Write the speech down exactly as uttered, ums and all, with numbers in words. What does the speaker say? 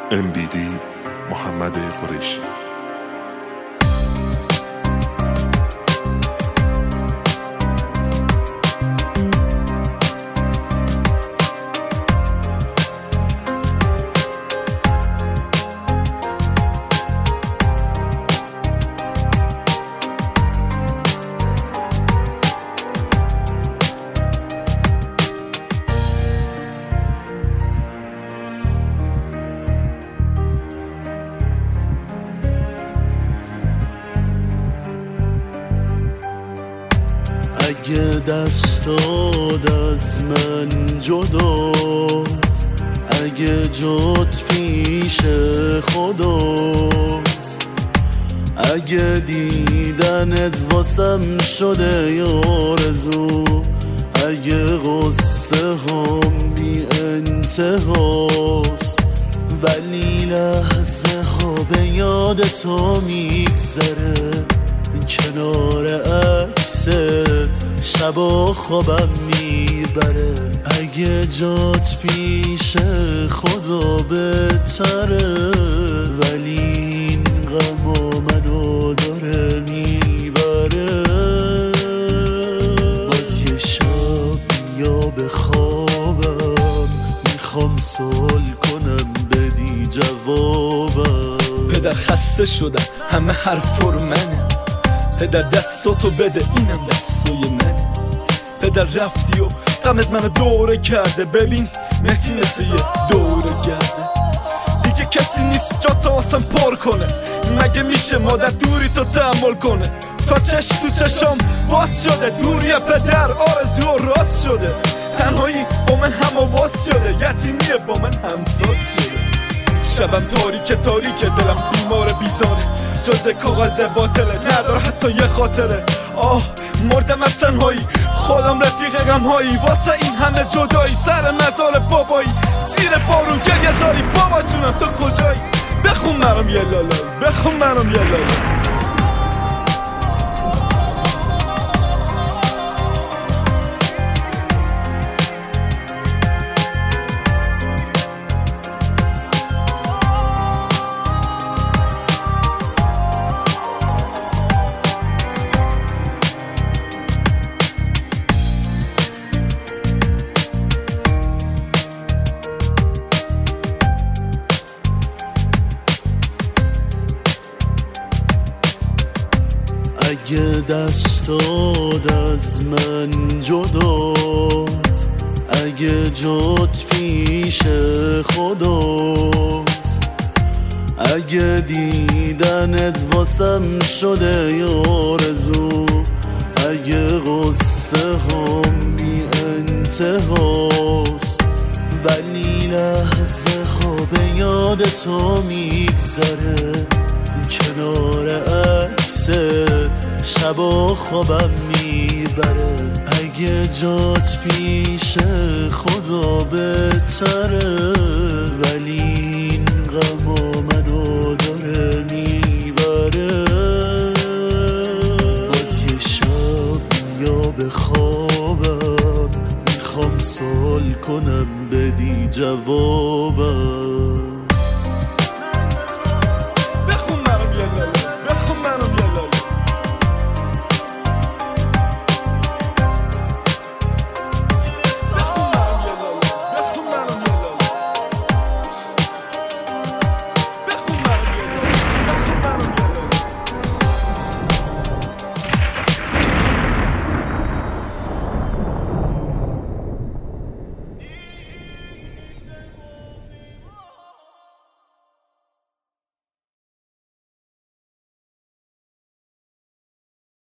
ام بی دی محمد قریشی. اگه دستات از من جداست، اگه جات پیش خداست، اگه دیدنت واسم شده یارزو، اگه غصه هم بی انتهاست، ولی لحظه ها به یاد تو میگذره کنار عکست، شبا خوابم میبره. اگه جات پیش خدا بهتره، ولی این غما منو داره میبره. باز یه شب یا به خوابم میخوام سوال کنم بدی جوابم. پدر خسته شدم همه حرف رو منه، پدر دستاتو بده اینم دستای منه. پدر رفتی و غمت منو دوره کرده، ببین مهدی مثل یه دوره گرده. دیگه کسی نیست جاتا واسم پر کنه، مگه میشه مادر دوری تو تحمل کنه؟ تا چش تو چشم باز شده، دوری پدر آرزو و راست شده. تنهایی با من هم آواز شده، یتیمیه با من همساز شده. شبم تاریک تاریک دلم بیمار بیزاره، جز کاغذ باطله نداره حتی یه خاطره. آه مردم از تنهایی، خودم رفیق غمهایی، واسه این همه جدایی سر مزار بابایی. زیر بارون گریه زاری بابا جونم تو کجایی؟ بخون منم یه لالایی، بخون منم یه لالایی. اگه دستات از من جداست، اگه جات پیش خداست، اگه دیدنت واسم شده یارزو، اگه غصه هم بی انتهاست، ولی لحظه ها به یاد تو میگذره کنار عکست، شبا خوابم میبره. اگه جات پیش خدا بهتره، ولی این غما منو داره میبره. باز یه شب یا به خوابم میخوام سوال کنم بدی جوابم.